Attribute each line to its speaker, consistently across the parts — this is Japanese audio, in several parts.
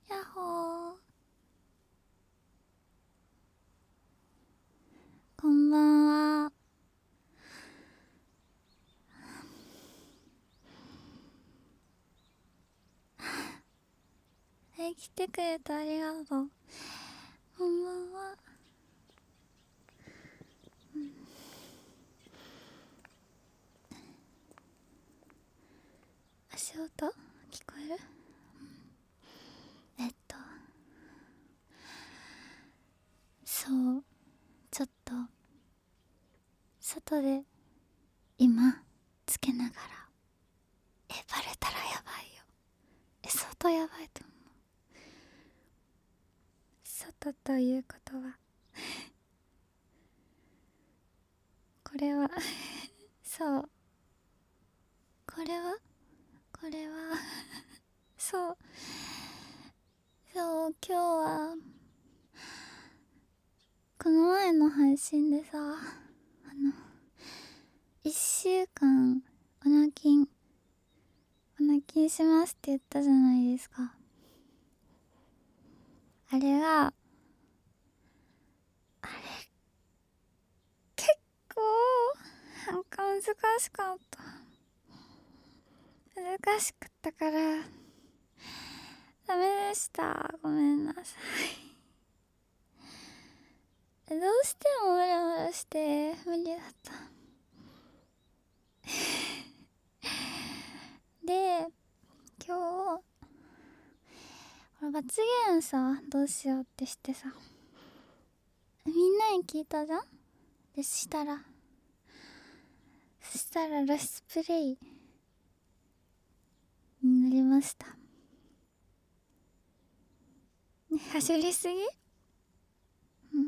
Speaker 1: やっほー。こんばんは。来てくれてありがとう。こんばんは。足音聞こえる？そう、ちょっと外で今つけながら、バレたらやばいよ。相当やばいと思う。外ということはこれはそう、これはそうそう、今日はこの前の配信でさ、1週間オナキンしますって言ったじゃないですか。あれが結構なんか難しかった。難しかったからダメでした。ごめんなさい。どうしてもムラムラして無理だった。で、今日これ罰ゲームさ、どうしようってしてさ、みんなに聞いたじゃん。でそしたらラスプレイになりました。走りすぎ？うん。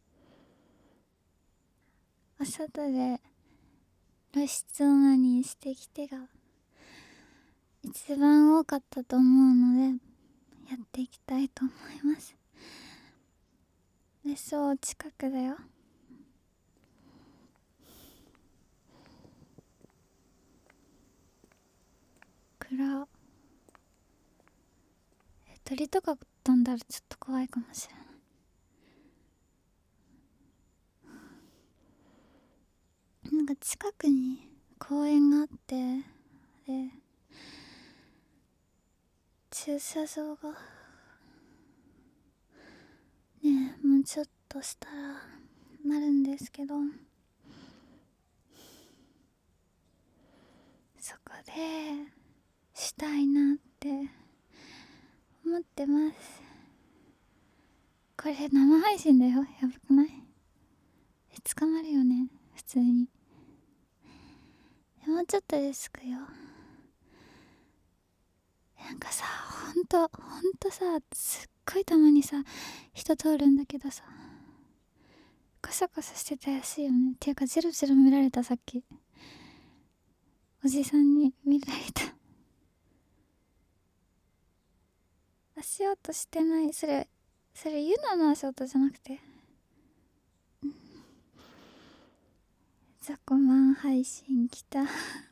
Speaker 1: お外で露出オナニーしてきてが一番多かったと思うので、やっていきたいと思います。別荘近くだよ。暗。鳥とか飛んだらちょっと怖いかもしれない。なんか近くに公園があって、で駐車場がね、もうちょっとしたらなるんですけど、そこでしたいなって思ってます。これ生配信だよ。やばくない？捕まるよね普通に。もうちょっとですくよ。なんかさ、ほんとさ、すっごいたまにさ人通るんだけどさ、カサカサしてて怪しいよね。っていうかジロジロ見られた。さっきおじさんに見られた。足音してない。それユナの足音じゃなくて、ザコマン配信来た。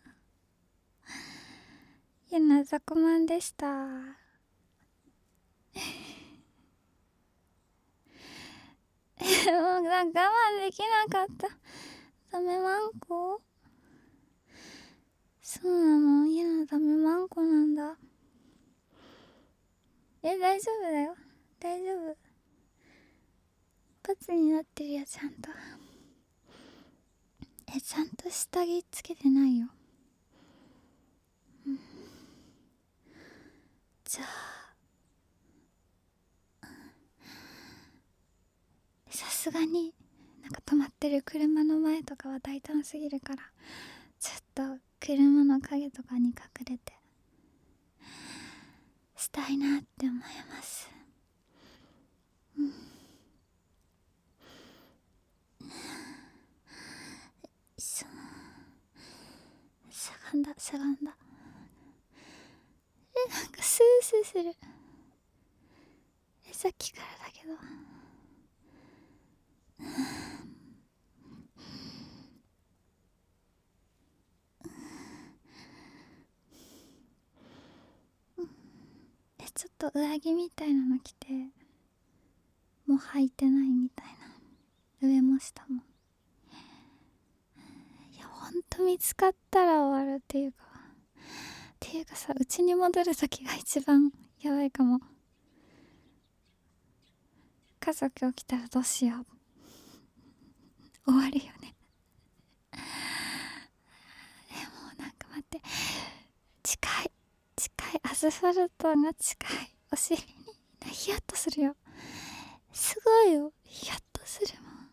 Speaker 1: ユナザコマンでした。もう我慢できなかった。ダメマンコ？そうなの？ユナダメマンコなんだ。大丈夫だよ。大丈夫。パツになってるよ、ちゃんと。ちゃんと下着つけてないよ。じゃあさすがになんか止まってる車の前とかは大胆すぎるから、ちょっと車の影とかに隠れてしたいなって思います。しゃがんだ。なんかスースーする。さっきからだけど。 ちょっと上着みたいなの着て、もう履いてないみたいな、上も下も。いやほんと見つかったら終わるっていうかさ、うちに戻る時が一番やばいかも。家族起きたらどうしよう、終わるよね。でもなんか待って、近いアスファルトが近い、お尻にヒヤッとするよ。すごいよ、ヒヤッとするもん。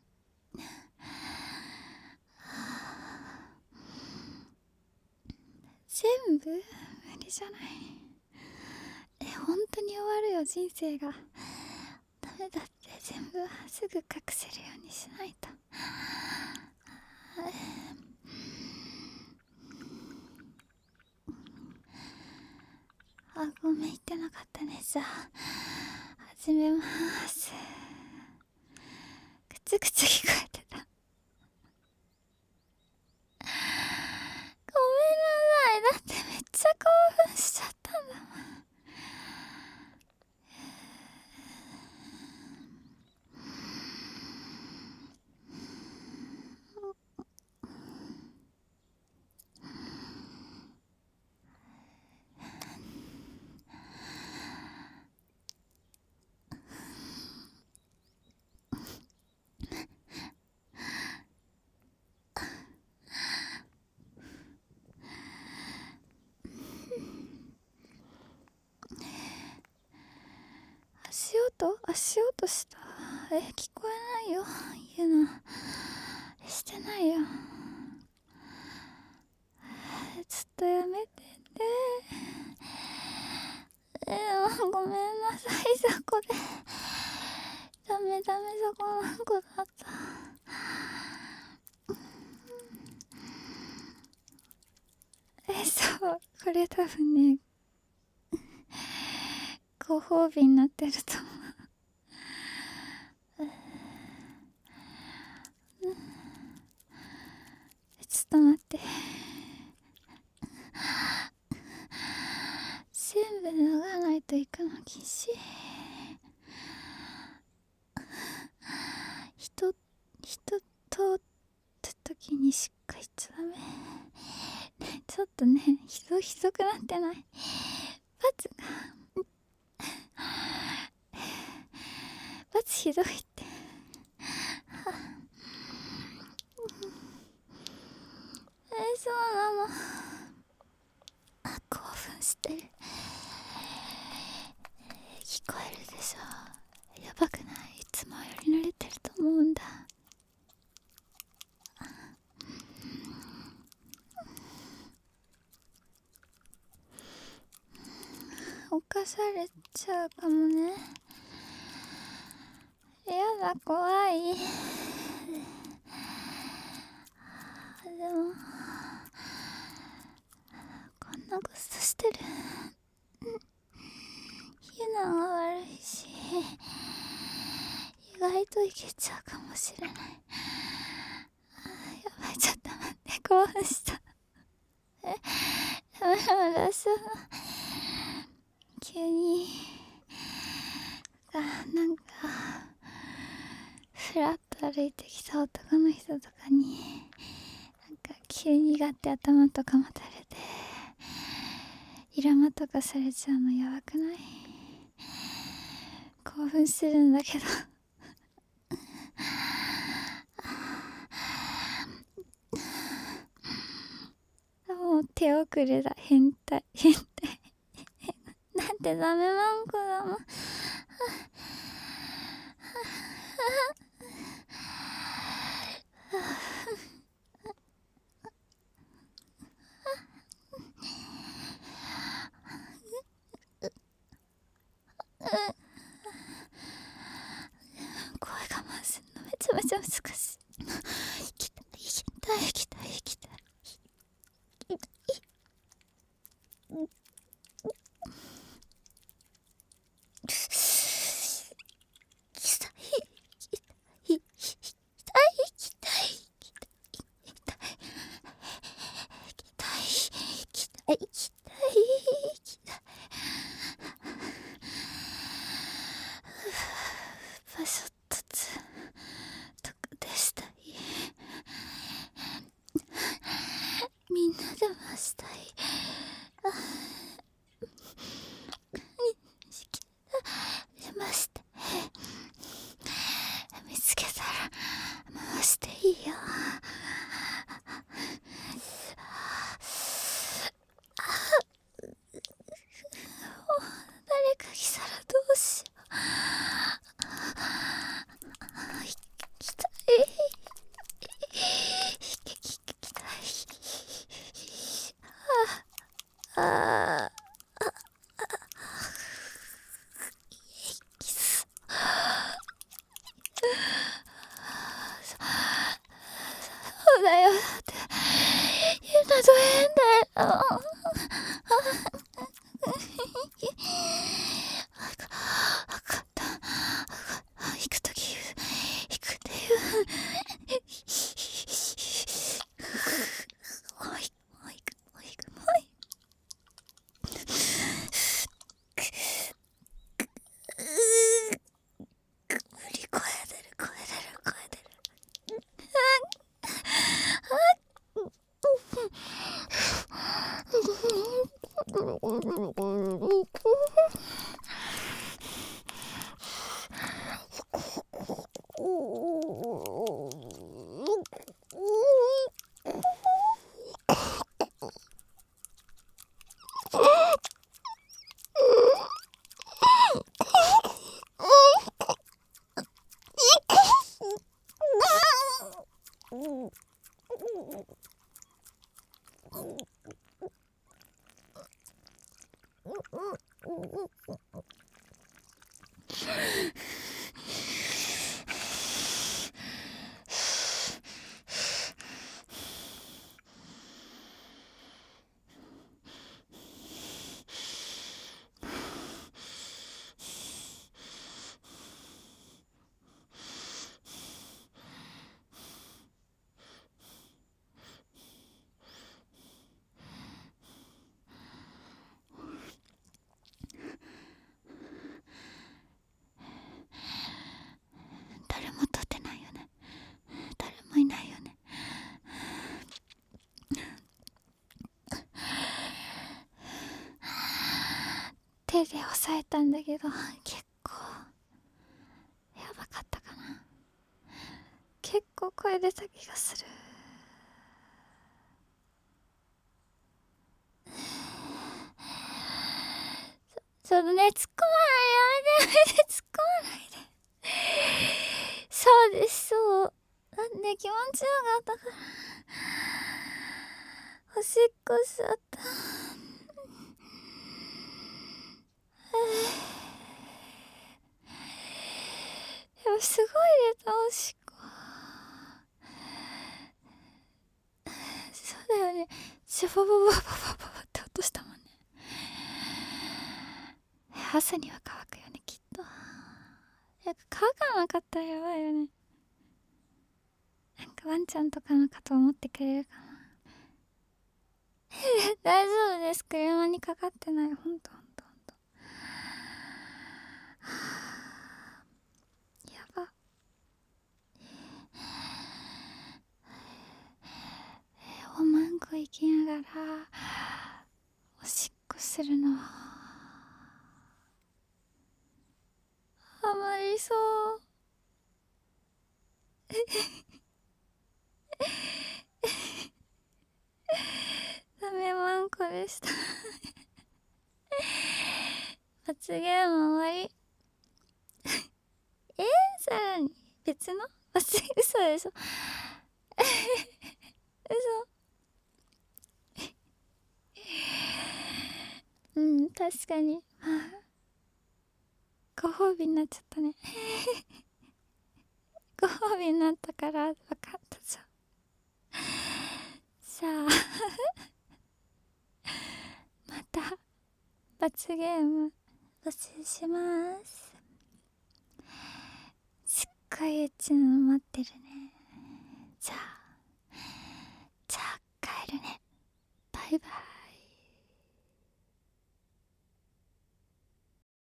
Speaker 1: 全部無理じゃない。本当に終わるよ人生が。ダメだって、全部はすぐ隠せるようにしないと。ごめん言ってなかったね。じゃあ始めます。くつくつ聞こえてた。ごめんなさい、だってめっちゃ興奮しちゃったんだもん。足音した。聞こえないよ。言うのしてないよ。ちょっとやめてね。ごめんなさい、そこで。ダメ、そこの子だった。そう、これ多分ね、ご褒美になってると思う。ちょっと待って。全部脱がないといくの禁止。人通った時にしか言っちゃダメ。ちょっとね、ひどくなってない？罰ひどいって。そうなの。興奮してる。聞こえるでしょ。やばくない？いつもより慣れてると思うんだ。犯されちゃうかもね。やだ、怖い。でもこんなことしてる。ヒナが悪いし、意外といけちゃうかもしれない。やばい、ちょっと待って、興奮した。私は急になんかふらっと歩いてきた男の人とかになんか急にガッて頭とか持たれてイラマとかされちゃうのやばくない？興奮するんだけどもう手遅れだ。変態なんてダメマンコだもん。声我慢するのめちゃめちゃ難しい。行きたい。 あキスそうだよって言うのど変だよ。わかった。行くとき行くっていう。もう行く。無理、声出る。誰も立てないよね。誰もいないよね。手で押さえたんだけど結構やばかったかな。結構声出た気がする。ちょっとね、突っ込まない、やめて突っ込まないで。そうです、そう。なんで気持ちよかったから。おしっこしちゃった。でもすごい出た、おしっこ。そうだよね。シャバババババババって落としたもんね。朝には乾くよね、きっと。乾かなかったらやばいよね。なんかワンちゃんとかのか思ってくれるかな。大丈夫です。車にかかってない。ほんと。やば。おまんこ行きながらおしっこするのはハマりそう。ダメまんこでした。罰ゲーム終わり。さらに別の嘘でしょ。嘘。確かにご褒美になっちゃったね。ご褒美になったから分かったじゃん。さあまた罰ゲーム募集します。すっごいうちの待ってるね。じゃあ帰るね。バイバイ。